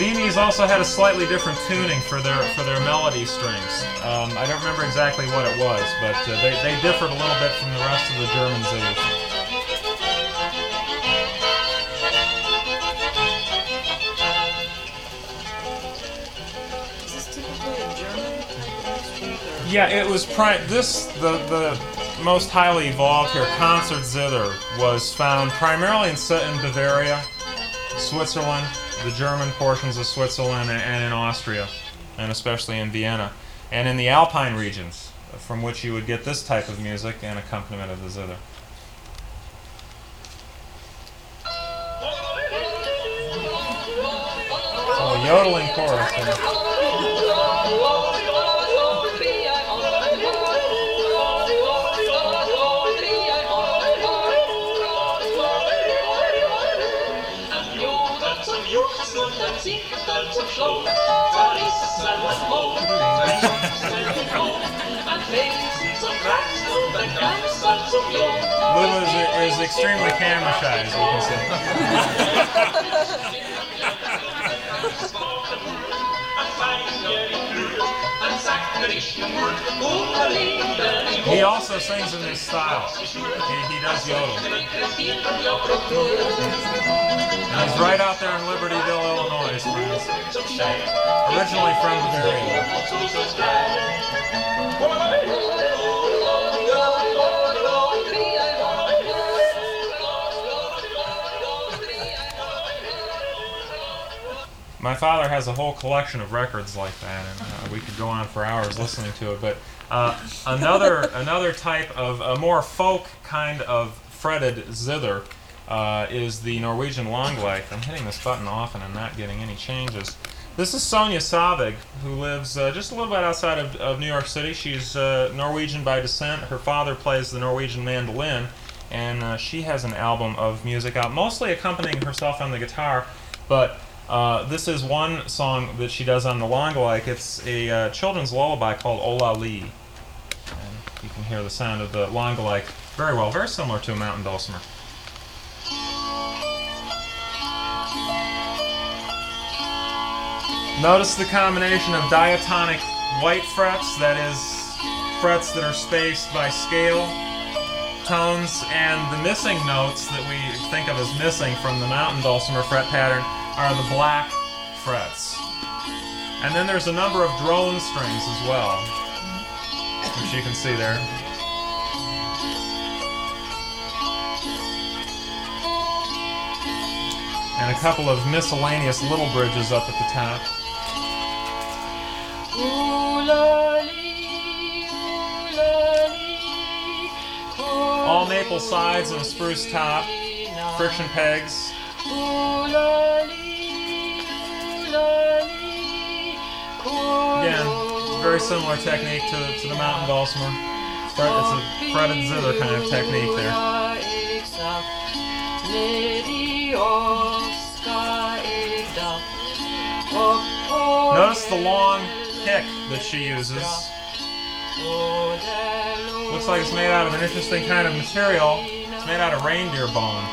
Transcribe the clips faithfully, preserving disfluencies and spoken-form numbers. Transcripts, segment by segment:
Viennese also had a slightly different tuning for their for their melody strings. Um, I don't remember exactly what it was, but uh, they, they differed a little bit from the rest of the German zithers. Is this typically a German type of instrument? Yeah, it was pri- this the the most highly evolved here concert zither was found primarily in, in Bavaria, Switzerland, the German portions of Switzerland, and in Austria, and especially in Vienna, and in the Alpine regions, from which you would get this type of music and accompaniment of the zither. Oh, yodeling chorus. Here. Lulu is, is extremely camera shy, as you can see. He also sings in this style. He, he does yodel. And he's right out there in Libertyville, Illinois, friends. Originally from Bavaria. My father has a whole collection of records like that, and uh, we could go on for hours listening to it. But uh, another another type of a more folk kind of fretted zither uh, is the Norwegian Langleik. I'm hitting this button often and not getting any changes. This is Sonia Savig, who lives uh, just a little bit outside of, of New York City. She's uh, Norwegian by descent. Her father plays the Norwegian mandolin, and uh, she has an album of music out, mostly accompanying herself on the guitar, but Uh, this is one song that she does on the Langleik. It's a uh, children's lullaby called Ola Lee. And you can hear the sound of the Langleik very well, very similar to a mountain dulcimer. Notice the combination of diatonic white frets, that is, frets that are spaced by scale, tones, and the missing notes that we think of as missing from the mountain dulcimer fret pattern are the black frets. And then there's a number of drone strings as well, which you can see there. And a couple of miscellaneous little bridges up at the top. All maple sides and a spruce top, friction pegs. Again, very similar technique to, to the mountain dulcimer. It's a fretted zither kind of technique there. Notice the long pick that she uses. Looks like it's made out of an interesting kind of material. It's made out of reindeer bone.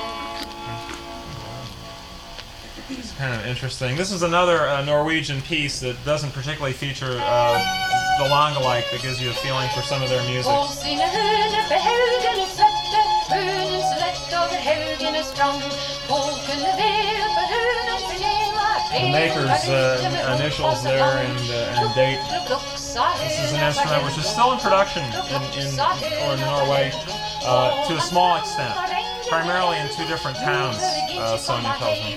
It's kind of interesting. This is another uh, Norwegian piece that doesn't particularly feature uh, the Langleik, that gives you a feeling for some of their music. The maker's uh, initials there and, uh, and date. This is an instrument which is still in production in, in, or in Norway uh, to a small extent, primarily in two different towns, uh, Sonia tells me.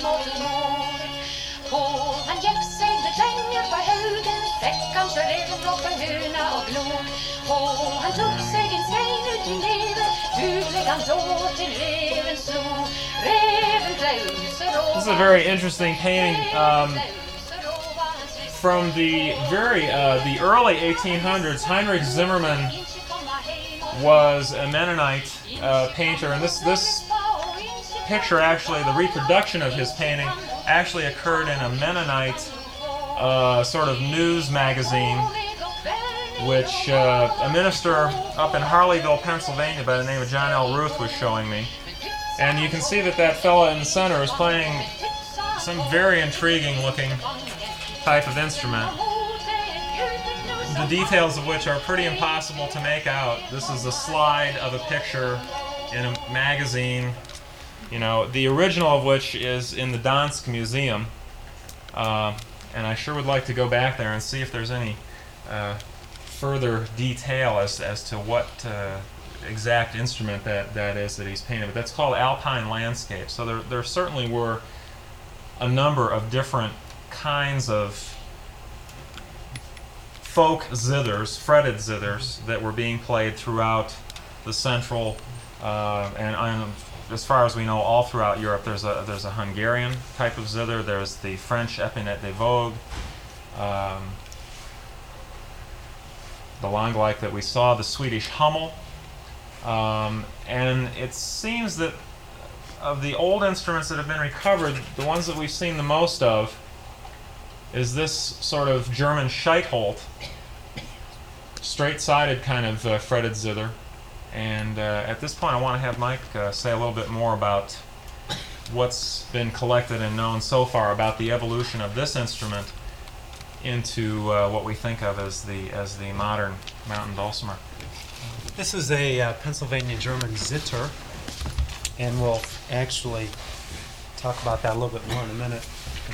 This is a very interesting painting um, from the very uh, the early eighteen hundreds. Heinrich Zimmermann was a Mennonite uh, painter, and this this picture, actually, the reproduction of his painting, actually occurred in a Mennonite uh, sort of news magazine, which uh, a minister up in Harleyville, Pennsylvania, by the name of John L. Ruth was showing me. And you can see that that fella in the center is playing some very intriguing looking type of instrument, the details of which are pretty impossible to make out. This is a slide of a picture in a magazine, you know, the original of which is in the Dansk Museum, uh, and I sure would like to go back there and see if there's any uh, further detail as, as to what uh, exact instrument that, that is that he's painted. But that's called Alpine Landscape. So there, there certainly were a number of different kinds of folk zithers, fretted zithers, that were being played throughout the central uh, and, and as far as we know, all throughout Europe. There's a there's a Hungarian type of zither. There's the French épinette de vogue, um, the langlike that we saw, the Swedish Hummel, um, and it seems that of the old instruments that have been recovered, the ones that we've seen the most of is this sort of German Scheitholt, straight-sided kind of uh, fretted zither. And uh, at this point I want to have Mike uh, say a little bit more about what's been collected and known so far about the evolution of this instrument into uh, what we think of as the as the modern mountain dulcimer. This is a uh, Pennsylvania German zither, and we'll actually talk about that a little bit more in a minute.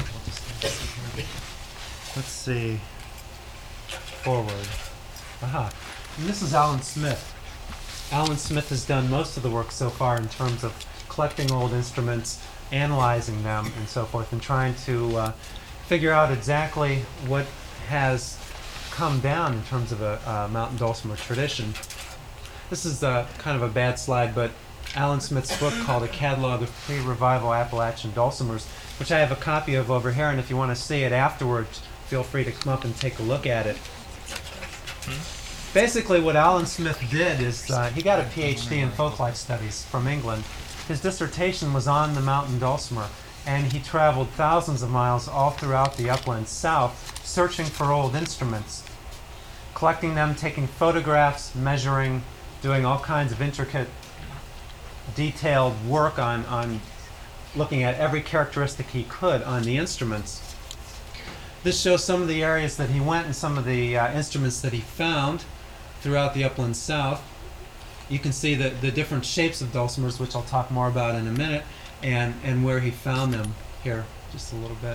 Let's see. Forward. Aha. And this is Alan Smith. Alan Smith has done most of the work so far in terms of collecting old instruments, analyzing them, and so forth, and trying to uh, figure out exactly what has come down in terms of a, a mountain dulcimer tradition. This is uh, kind of a bad slide, but Alan Smith's book called A Catalog of Pre-Revival Appalachian Dulcimers, which I have a copy of over here, and if you want to see it afterwards, feel free to come up and take a look at it. Basically, what Alan Smith did is uh, he got a P H D in folklife studies from England. His dissertation was on the mountain dulcimer, and he traveled thousands of miles all throughout the uplands south, searching for old instruments, collecting them, taking photographs, measuring, doing all kinds of intricate, detailed work on, on looking at every characteristic he could on the instruments. This shows some of the areas that he went and some of the uh, instruments that he found throughout the upland south. You can see the, the different shapes of dulcimers, which I'll talk more about in a minute, and, and where he found them here, just a little bit.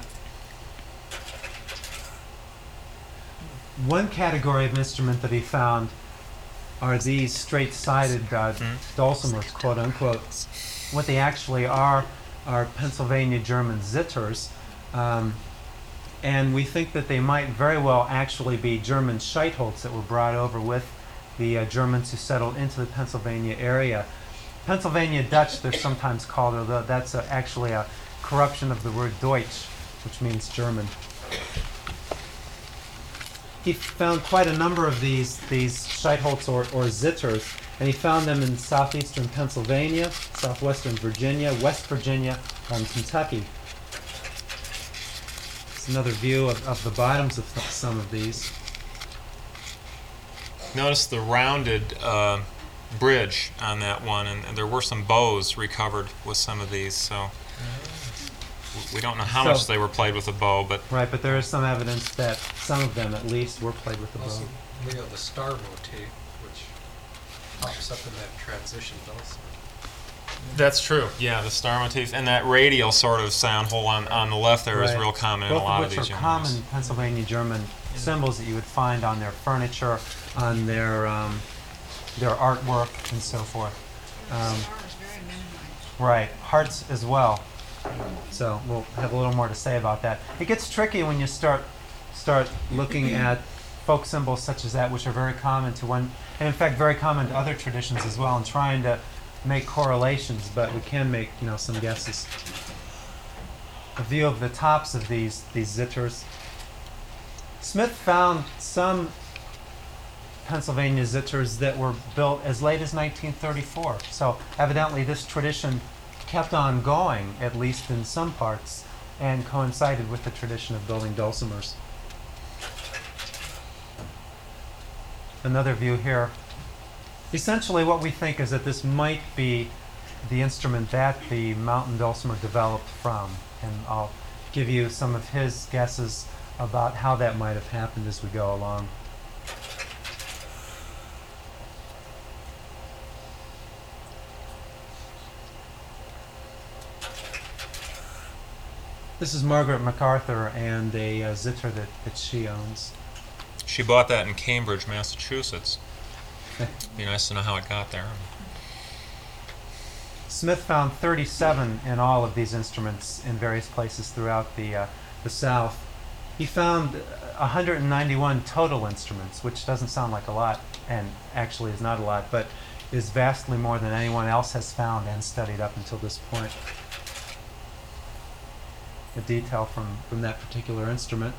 One category of instrument that he found are these straight-sided uh, dulcimers, quote unquote. What they actually are are Pennsylvania German zithers, um, and we think that they might very well actually be German Scheitholts that were brought over with the uh, Germans who settled into the Pennsylvania area. Pennsylvania Dutch, they're sometimes called, although that's a, actually a corruption of the word Deutsch, which means German. He found quite a number of these these Scheitholts or, or zithers, and he found them in southeastern Pennsylvania, southwestern Virginia, West Virginia, and Kentucky. It's another view of, of the bottoms of th- some of these. Notice the rounded uh, bridge on that one, and, and there were some bows recovered with some of these, so we don't know how So- much they were played with a bow, but Right, but there is some evidence that some of them at least were played with the bow. Also, Leo, the star motif, which pops up in that transition dulcimer. that's true. Yeah, the star motif and that radial sort of sound hole on, on the left there is Right. real common in Both a lot of of which these are young common ones. Pennsylvania German symbols that you would find on their furniture, on their um, their artwork, and so forth. Um, right, hearts as well. So we'll have a little more to say about that. It gets tricky when you start start looking at folk symbols such as that, which are very common to one, and in fact very common to other traditions as well, and trying to make correlations, but we can make, you know, some guesses. A view of the tops of these these zithers. Smith found some Pennsylvania zithers that were built as late as nineteen thirty-four. So evidently this tradition kept on going, at least in some parts, and coincided with the tradition of building dulcimers. Another view here. Essentially what we think is that this might be the instrument that the mountain dulcimer developed from, and I'll give you some of his guesses about how that might have happened as we go along. This is Margaret MacArthur and a uh, zither that, that she owns. She bought that in Cambridge, Massachusetts. Be nice to know how it got there. Smith found thirty-seven in all of these instruments in various places throughout the uh, the South. He found one hundred ninety-one total instruments, which doesn't sound like a lot, and actually is not a lot, but is vastly more than anyone else has found and studied up until this point. The detail from, from that particular instrument.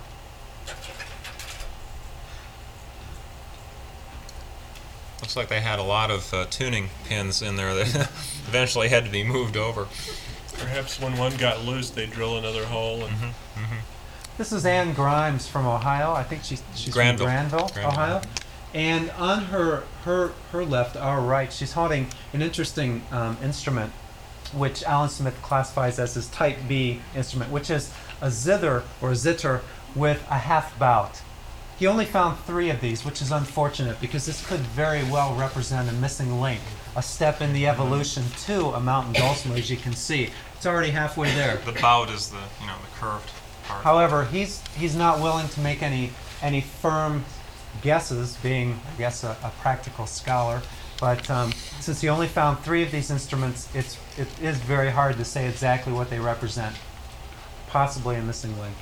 Looks like they had a lot of uh, tuning pins in there that eventually had to be moved over. Perhaps when one got loose, they drill another hole. And Mm-hmm. Mm-hmm. This is Anne Grimes from Ohio. I think she's, she's Granville. from Granville, Granville. Ohio. And on her, her, her left, our right, she's holding an interesting um, instrument, which Alan Smith classifies as his Type B instrument, which is a zither or zither with a half bout. He only found three of these, which is unfortunate because this could very well represent a missing link, a step in the evolution to a mountain dulcimer, as you can see. It's already halfway there. The bout is the you know the curved part. However, he's he's not willing to make any any firm guesses, being I guess a, a practical scholar. But um, since he only found three of these instruments, it's it is very hard to say exactly what they represent. Possibly a missing link.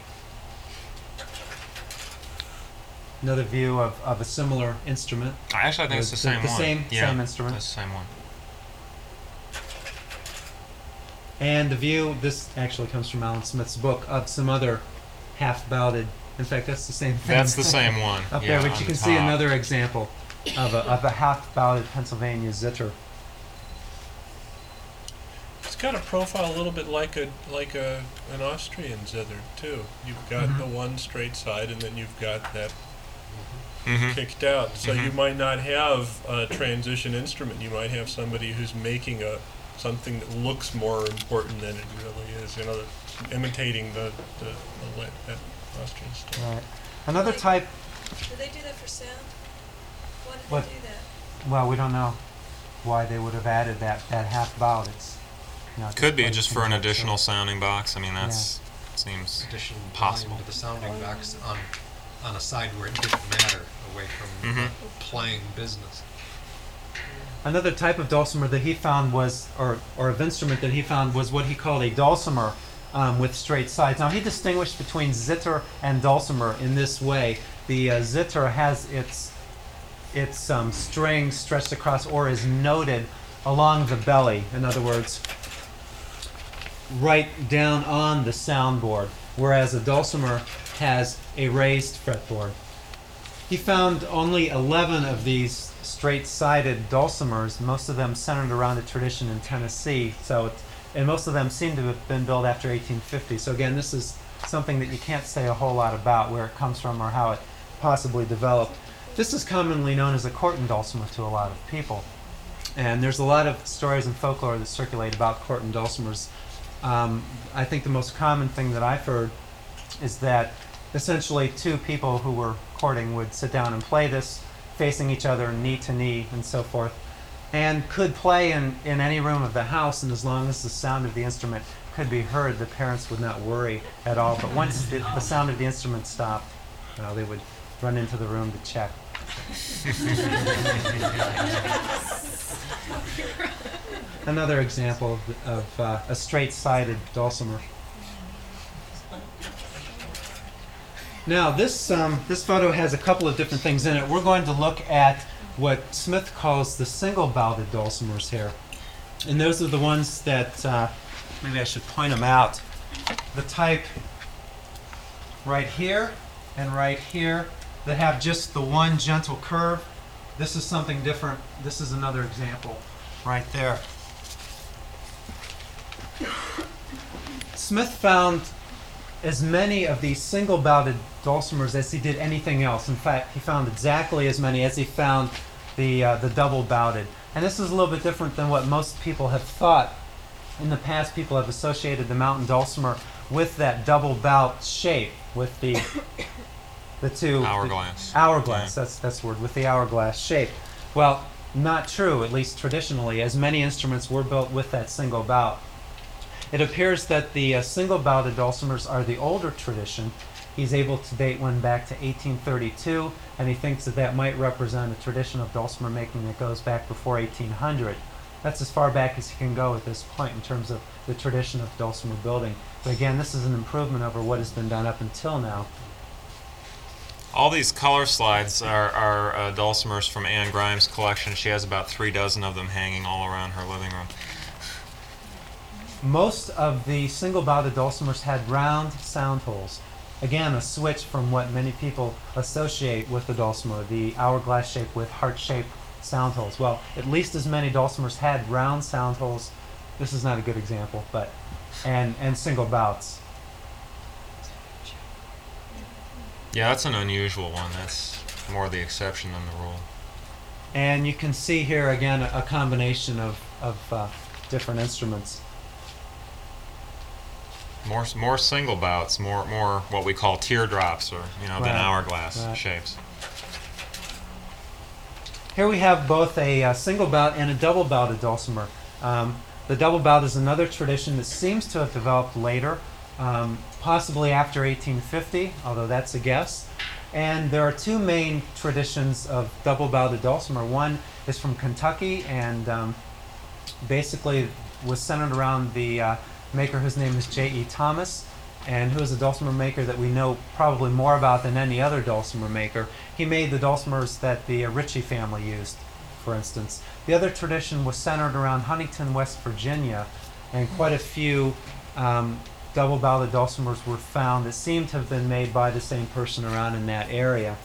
Another view of, of a similar instrument. Actually, I think it's the The- same the one. same- yeah, same instrument. It's the same one. And the view, this actually comes from Alan Smith's book, of some other half-bouted. In fact, that's the same thing. That's the same one. Up yeah, there, but on you the can see top. another example of a, of a half-bouted Pennsylvania zither. it's got a profile a little bit like a like a an Austrian zither too. You've got Mhm. the one straight side, and then you've got that Mhm. kicked out. So you Mhm. might not have a transition instrument. You might have somebody who's making a something that looks more important than it really is. You know, imitating the the, the li- that Austrian style. Right. Another type, Do they do that for sound? Why did What? they do that? well, we don't know why they would have added that, that half-bout. It's not Could be displayed just for an somewhere, so- additional sounding box. I mean, that's seems Addition Possible. volume to the sounding box on on a side where it didn't matter, away from Mhm. playing business. Another type of dulcimer that he found was, or, or of instrument that he found was what he called a dulcimer um, with straight sides. Now he distinguished between zither and dulcimer in this way. The uh, zither has its its um, string stretched across or is noted along the belly. In other words, right down on the soundboard, whereas a dulcimer has a raised fretboard. He found only eleven of these straight-sided dulcimers, most of them centered around a tradition in Tennessee. So, it's, and most of them seem to have been built after eighteen fifty. So again, this is something that you can't say a whole lot about where it comes from or how it possibly developed. This is commonly known as a Corton dulcimer to a lot of people. And there's a lot of stories and folklore that circulate about Corton dulcimers. Um, I think the most common thing that I've heard is that essentially two people who were courting would sit down and play this, facing each other knee to knee and so forth, and could play in, in any room of the house, and as long as the sound of the instrument could be heard, the parents would not worry at all. But once the, the sound of the instrument stopped, you know, they would run into the room to check. Another example of, of uh, a straight-sided dulcimer. Now, this um, this photo has a couple of different things in it. We're going to look at what Smith calls the single-bouted dulcimers here, and those are the ones that uh, maybe I should point them out. The type right here and right here that have just the one gentle curve. This is something different. This is another example right there. Smith found as many of these single-bouted dulcimers as he did anything else. In fact, he found exactly as many as he found the uh, the double-bouted. And this is a little bit different than what most people have thought. In the past, people have associated the mountain dulcimer with that double bout shape, with the the two Hourglass. the hourglass. Yeah. That's that's the word, with the hourglass shape. Well, not true, at least traditionally, as many instruments were built with that single bout. It appears that the uh, single bouted dulcimers are the older tradition. He's able to date one back to eighteen thirty-two, and he thinks that that might represent a tradition of dulcimer making that goes back before eighteen hundred. That's as far back as he can go at this point in terms of the tradition of dulcimer building. But again, this is an improvement over what has been done up until now. All these color slides are, are uh, dulcimers from Anne Grimes' collection. She has about three dozen of them hanging all around her living room. Most of the single bouted dulcimers had round sound holes. Again, a switch from what many people associate with the dulcimer, the hourglass shape with heart-shaped sound holes. Well, at least as many dulcimers had round sound holes. This is not a good example, but and and single bouts. Yeah, that's an unusual one. That's more the exception than the rule. And you can see here again a, a combination of of uh, different instruments. More more single bouts, more more what we call teardrops, or you know, than Right. hourglass Right. shapes. Here we have both a uh, single bout and a double bouted dulcimer. Um, the double bout is another tradition that seems to have developed later, um, possibly after eighteen fifty, although that's a guess. And there are two main traditions of double bouted dulcimer. One is from Kentucky and um, basically was centered around the uh, maker whose name is J E Thomas, and who is a dulcimer maker that we know probably more about than any other dulcimer maker. He made the dulcimers that the uh, Ritchie family used, for instance. The other tradition was centered around Huntington, West Virginia, and quite a few um, double-bouted dulcimers were found that seem to have been made by the same person around in that area.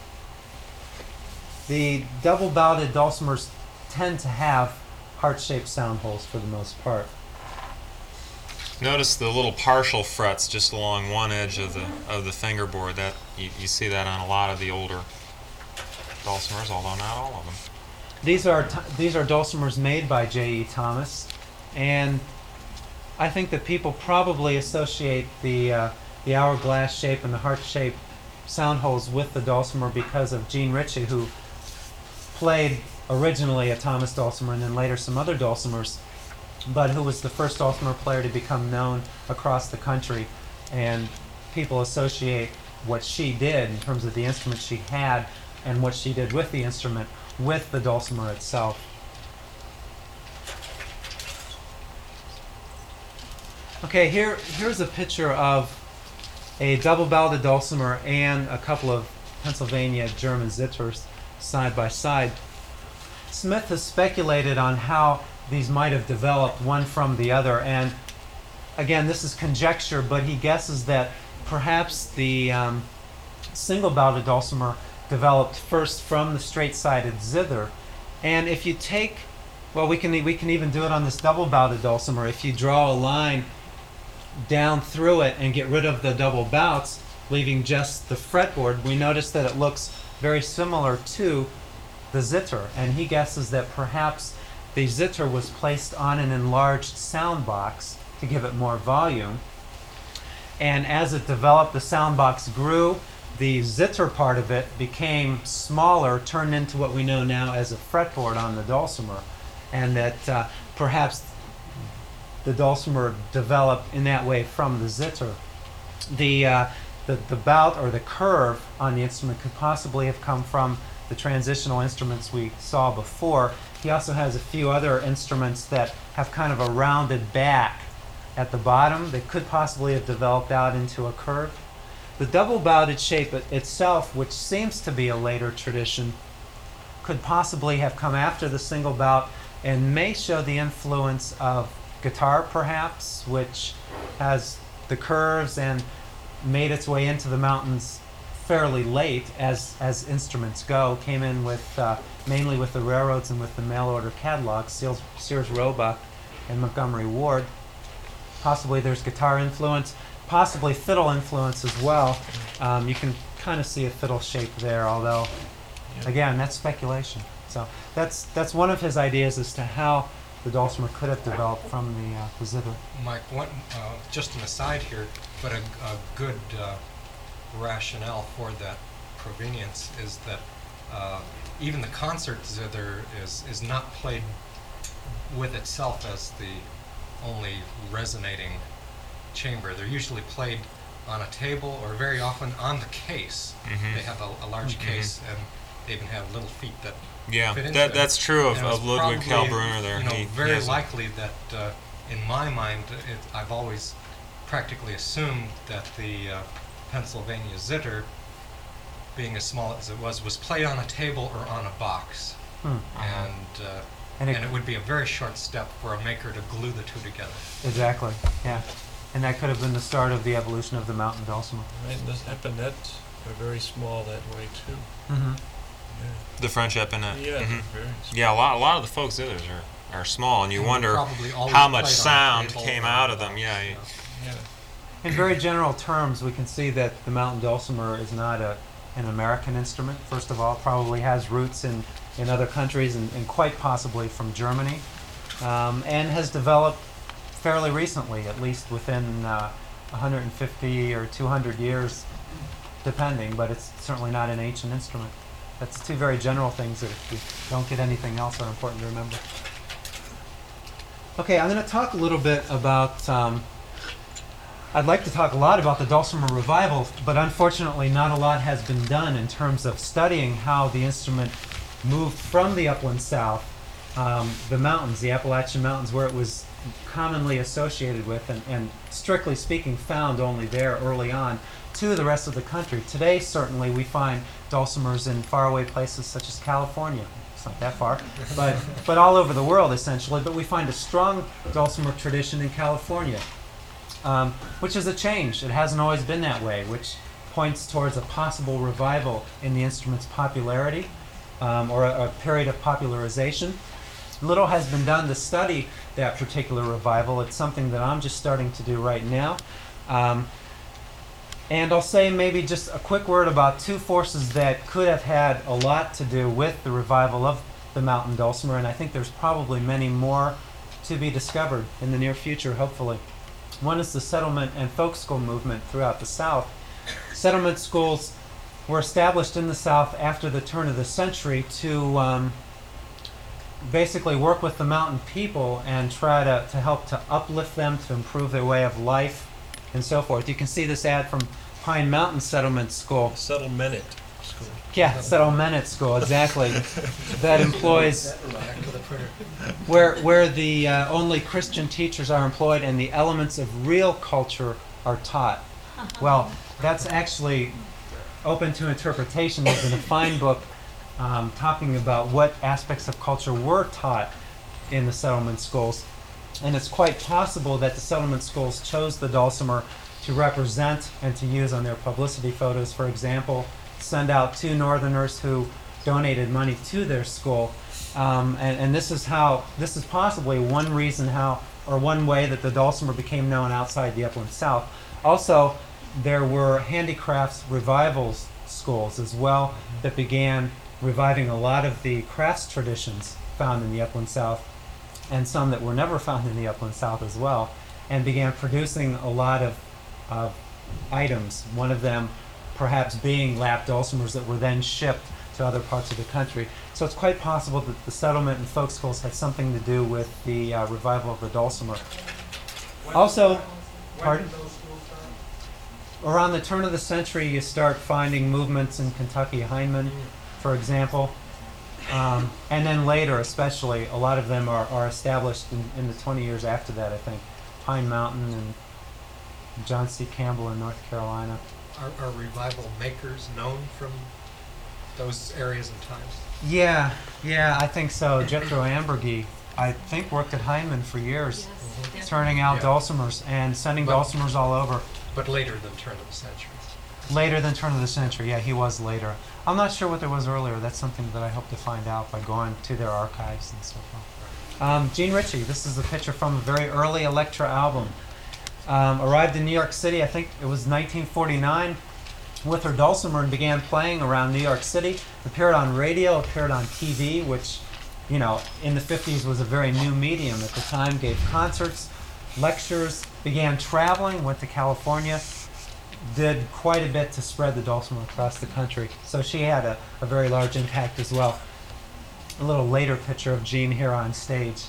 The double-bouted dulcimers tend to have heart-shaped sound holes for the most part. Notice the little partial frets just along one edge of the of the fingerboard. That you, you see that on a lot of the older dulcimers, although not all of them. These are t- these are dulcimers made by J E Thomas, and I think that people probably associate the uh, the hourglass shape and the heart-shaped sound holes with the dulcimer because of Gene Ritchie, who played originally a Thomas dulcimer and then later some other dulcimers, but who was the first dulcimer player to become known across the country. And people associate what she did in terms of the instrument she had and what she did with the instrument with the dulcimer itself. Okay, here here's a picture of a double-bouted dulcimer and a couple of Pennsylvania German zitters side by side. Smith has speculated on how these might have developed one from the other, and again, this is conjecture, but he guesses that perhaps the um, single-bouted dulcimer developed first from the straight-sided zither. And if you take, well, we can we can even do it on this double-bouted dulcimer. If you draw a line down through it and get rid of the double bouts, leaving just the fretboard, we notice that it looks very similar to the zither. And he guesses that perhaps the zither was placed on an enlarged sound box to give it more volume. And as it developed, the sound box grew, the zither part of it became smaller, turned into what we know now as a fretboard on the dulcimer. And that uh, perhaps the dulcimer developed in that way from the zither. The, uh, the, the bout or the curve on the instrument could possibly have come from the transitional instruments we saw before. He also has a few other instruments that have kind of a rounded back at the bottom that could possibly have developed out into a curve. The double-bouted shape it- itself, which seems to be a later tradition, could possibly have come after the single bout and may show the influence of guitar, perhaps, which has the curves and made its way into the mountains fairly late as as instruments go. Came in with uh, mainly with the railroads and with the mail order catalogs, Sears, Sears Roebuck and Montgomery Ward. Possibly there's guitar influence, possibly fiddle influence as well. Um, you can kind of see a fiddle shape there, although again, that's speculation. So that's that's one of his ideas as to how the dulcimer could have developed from the, uh, the zither. Mike, one, uh, just an aside here, but a, a good uh, rationale for that provenience is that uh, even the concert zither is, is not played with itself as the only resonating chamber. They're usually played on a table or very often on the case. Mhm. They have a, a large Mhm. case and they even have little feet that Yeah, fit into that it. that's true of, And it was of Ludwig probably, Kalbrunner there. You know, He- he very has a- likely that, uh, in my mind, it, I've always practically assumed that the uh, Pennsylvania zither, being as small as it was, was played on a table or on a box, Hmm. and uh, And and it, it would be a very short step for a maker to glue the two together. exactly, yeah. And that could have been the start of the evolution of the mountain dulcimer. Right, and those epinets are very small that way too. Mm-hmm. Yeah, the French epinet. yeah, Mhm. very small. Yeah, a lot a lot of the folk zithers are, are small, and you And were wonder probably always how much played on a sound table came or out a of them. box, Yeah, you- Yeah. In very general terms, we can see that the mountain dulcimer is not a, an American instrument. First of all, it probably has roots in, in other countries and, and quite possibly from Germany, um, and has developed fairly recently, at least within uh, one hundred fifty or two hundred years, depending, but it's certainly not an ancient instrument. That's two very general things that if you don't get anything else are important to remember. Okay, I'm going to talk a little bit about um, I'd like to talk a lot about the dulcimer revival, but unfortunately not a lot has been done in terms of studying how the instrument moved from the upland south, um, the mountains, the Appalachian Mountains, where it was commonly associated with and, and strictly speaking found only there early on, to the rest of the country. Today, certainly, we find dulcimers in faraway places such as California. It's not that far, but, but all over the world, essentially. But we find a strong dulcimer tradition in California. Um, which is a change. It hasn't always been that way, which points towards a possible revival in the instrument's popularity, um, or a, a period of popularization. Little has been done to study that particular revival. It's something that I'm just starting to do right now. Um, and I'll say maybe just a quick word about two forces that could have had a lot to do with the revival of the mountain dulcimer, and I think there's probably many more to be discovered in the near future, hopefully. One is the settlement and folk school movement throughout the South. Settlement schools were established in the South after the turn of the century to um, basically work with the mountain people and try to, to help to uplift them, to improve their way of life, and so forth. You can see this ad from Pine Mountain Settlement School. Settlement school. Yeah, Settlement School, exactly. That employs where where the uh, only Christian teachers are employed and the elements of real culture are taught. Well, that's actually open to interpretation. There's been a fine book um, talking about what aspects of culture were taught in the settlement schools, and it's quite possible that the settlement schools chose the dulcimer to represent and to use on their publicity photos. For example, send out two Northerners who donated money to their school. Um, and, and this is how, this is possibly one reason how, or one way that the dulcimer became known outside the upland South. Also, there were handicrafts revivals schools as well that began reviving a lot of the crafts traditions found in the upland South, and some that were never found in the upland South as well, and began producing a lot of, of items. One of them perhaps being lap dulcimers that were then shipped to other parts of the country. So it's quite possible that the settlement and folk schools had something to do with the uh, revival of the dulcimer. Also, pardon? Around the turn of the century, you start finding movements in Kentucky Heineman, for example. Um, and then later, especially, a lot of them are, are established in, in the twenty years after that, I think. Pine Mountain and John C. Campbell in North Carolina. Are, are revival makers known from those areas and times? Yeah, yeah, I think so. Jethro Ambergy, I think, worked at Heineman for years, Yes. turning out Yeah. dulcimers and sending But- dulcimers all over. But later than turn of the century. Later than turn of the century, yeah, he was later. I'm not sure what there was earlier. That's something that I hope to find out by going to their archives and so forth. Um, Gene Ritchie, this is a picture from a very early Elektra album. Um, arrived in New York City, I think it was nineteen forty-nine, with her dulcimer and began playing around New York City. Appeared on radio, appeared on T V, which you know, in the fifties was a very new medium at the time, gave concerts, lectures, began traveling, went to California, did quite a bit to spread the dulcimer across the country. So she had a, a very large impact as well. A little later picture of Jean here on stage.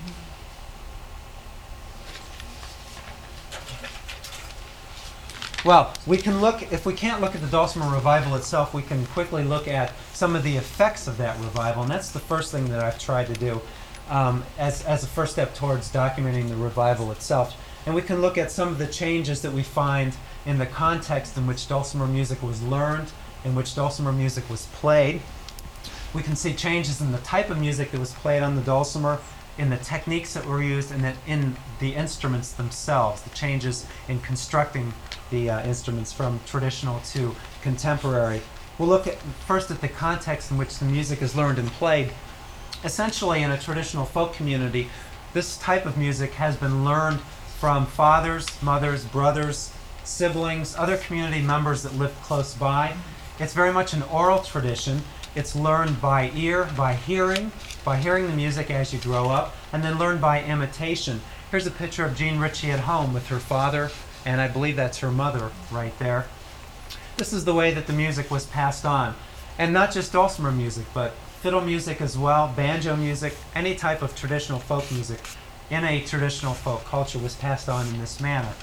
Well, we can look, if we can't look at the Dulcimer Revival itself, we can quickly look at some of the effects of that revival, and that's the first thing that I've tried to do um, as, as a first step towards documenting the revival itself. And we can look at some of the changes that we find in the context in which dulcimer music was learned, in which dulcimer music was played. We can see changes in the type of music that was played on the dulcimer, in the techniques that were used, and then in the instruments themselves, the changes in constructing the uh, instruments from traditional to contemporary. We'll look at first at the context in which the music is learned and played. Essentially, in a traditional folk community, this type of music has been learned from fathers, mothers, brothers, siblings, other community members that live close by. It's very much an oral tradition. It's learned by ear, by hearing, by hearing the music as you grow up, and then learned by imitation. Here's a picture of Jean Ritchie at home with her father, and I believe that's her mother right there. This is the way that the music was passed on. And not just dulcimer music, but fiddle music as well, banjo music, any type of traditional folk music in a traditional folk culture was passed on in this manner.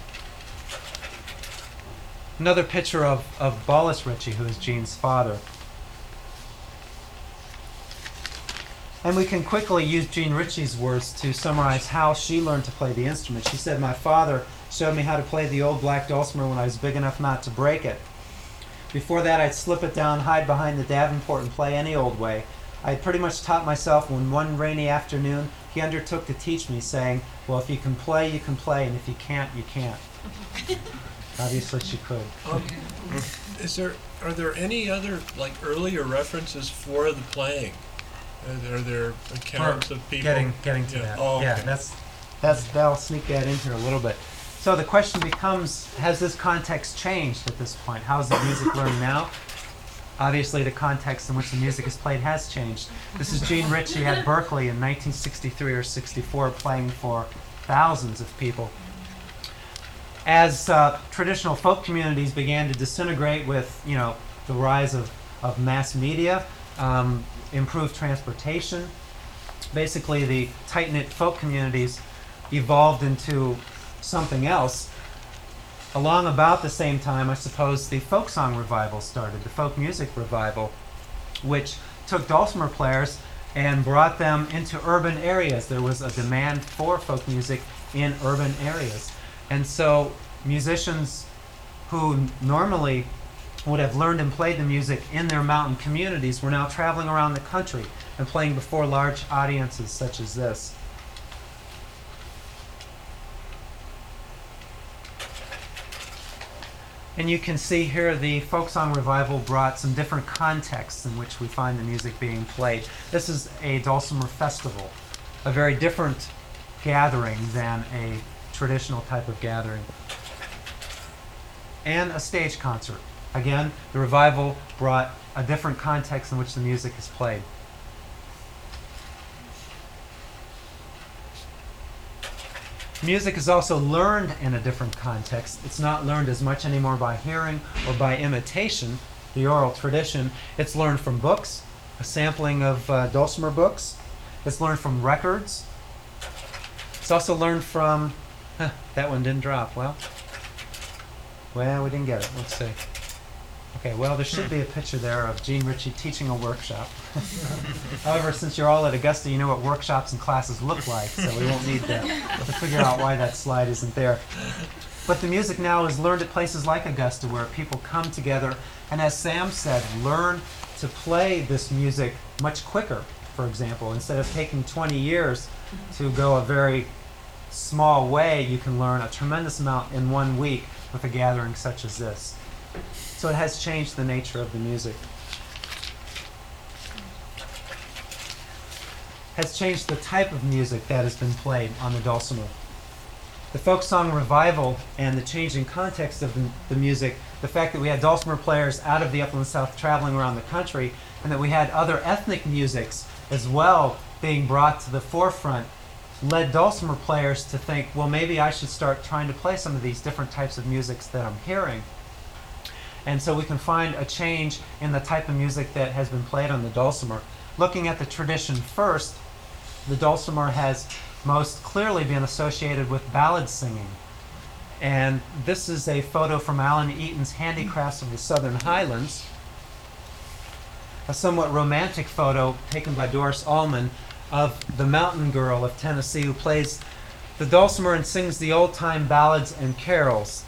Another picture of, of Bolus Ritchie, who is Jean's father. And we can quickly use Jean Ritchie's words to summarize how she learned to play the instrument. She said, "My father showed me how to play the old black dulcimer when I was big enough not to break it. Before that, I'd slip it down, hide behind the Davenport, and play any old way. I had pretty much taught myself when one rainy afternoon he undertook to teach me, saying, 'Well, if you can play, you can play, and if you can't, you can't.'" Obviously, she could. Um, is there are there any other like earlier references for the playing? Are there accounts We're of people Getting, getting to Yeah. that. Oh, Yeah, okay. that's, that's, that'll sneak that in here a little bit. So the question becomes, has this context changed at this point? How is the music learned now? Obviously, the context in which the music is played has changed. This is Jean Ritchie at Berkeley in nineteen sixty-three or sixty-four, playing for thousands of people. As uh, traditional folk communities began to disintegrate with, you know, the rise of, of mass media, um, improved transportation, basically the tight-knit folk communities evolved into something else. Along about the same time, I suppose, the folk song revival started, the folk music revival, which took dulcimer players and brought them into urban areas. There was a demand for folk music in urban areas. And so musicians who normally would have learned and played the music in their mountain communities were now traveling around the country and playing before large audiences such as this. And you can see here the folk song revival brought some different contexts in which we find the music being played. This is a dulcimer festival, a very different gathering than a traditional type of gathering. And a stage concert. Again, the revival brought a different context in which the music is played. Music is also learned in a different context. It's not learned as much anymore by hearing or by imitation, the oral tradition. It's learned from books, a sampling of uh, dulcimer books. It's learned from records. It's also learned from... Huh, that one didn't drop. Well, well, we didn't get it. Let's see. Okay, well, there should be a picture there of Jean Ritchie teaching a workshop. However, since you're all at Augusta, you know what workshops and classes look like, so we won't need to, to figure out why that slide isn't there. But the music now is learned at places like Augusta, where people come together and, as Sam said, learn to play this music much quicker, for example. Instead of taking twenty years to go a very small way, you can learn a tremendous amount in one week with a gathering such as this. So it has changed the nature of the music. Has changed the type of music that has been played on the dulcimer. The folk song revival and the changing context of the, the music, the fact that we had dulcimer players out of the Upland South traveling around the country, and that we had other ethnic musics as well being brought to the forefront led dulcimer players to think, well, maybe I should start trying to play some of these different types of musics that I'm hearing. And so we can find a change in the type of music that has been played on the dulcimer. Looking at the tradition first, the dulcimer has most clearly been associated with ballad singing. And this is a photo from Alan Eaton's Handicrafts of the Southern Highlands, a somewhat romantic photo taken by Doris Allman of the mountain girl of Tennessee who plays the dulcimer and sings the old-time ballads and carols.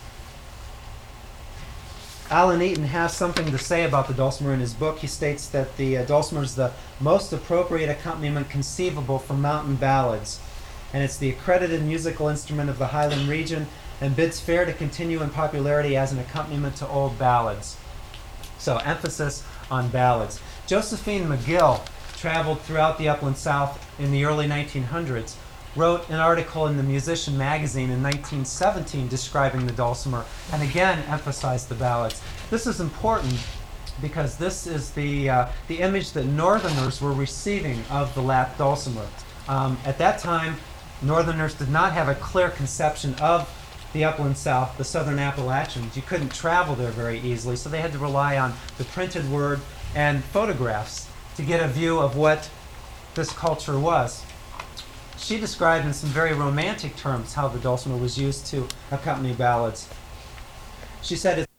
Alan Eaton has something to say about the dulcimer in his book. He states that the uh, dulcimer is the most appropriate accompaniment conceivable for mountain ballads, and it's the accredited musical instrument of the Highland region and bids fair to continue in popularity as an accompaniment to old ballads. So, emphasis on ballads. Josephine McGill traveled throughout the upland South in the early nineteen hundreds, wrote an article in the Musician magazine in nineteen seventeen describing the dulcimer, and again emphasized the ballads. This is important because this is the, uh, the image that Northerners were receiving of the lap dulcimer. Um, at that time, Northerners did not have a clear conception of the upland South, the Southern Appalachians. You couldn't travel there very easily, so they had to rely on the printed word and photographs to get a view of what this culture was. She described in some very romantic terms how the dulcimer was used to accompany ballads. She said,